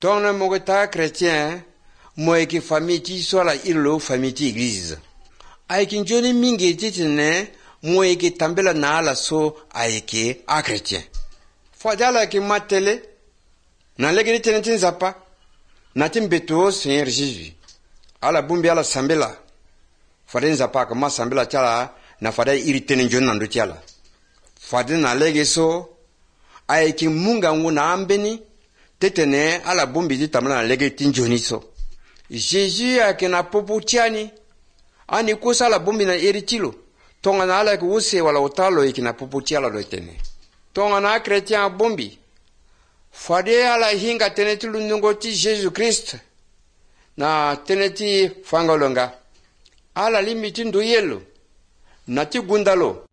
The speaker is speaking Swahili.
Ton mogota chrétien, moi qui famille ti soit la ilo famille ti église. Aiki njoni mingi titine, moi qui tambela na la so aiki a chrétien. Fadala ki matele, na legeri tenetin zapa, na timbeto Seigneur Jésus. Ala bumbi ala sambela. Faden zapa kama sambela chala, na fadai iritene njoni nandu chala. Faden na lege so, aiki munga ngu na ambeni, tetene ala bumbi di tamla na lege tinjoni so. Jésus a kena popo tiani. Ani kusa ala bumbi na eritilo. Tonga na ala kuuse wala utalo ikina popo tiala do tene. Tonga na chrétien bumbi. Fade ala hinga tenetilu nungoti Jésus Christ. Na teneti fangolonga. Ala limiti ndo yelo. Nati gundalo.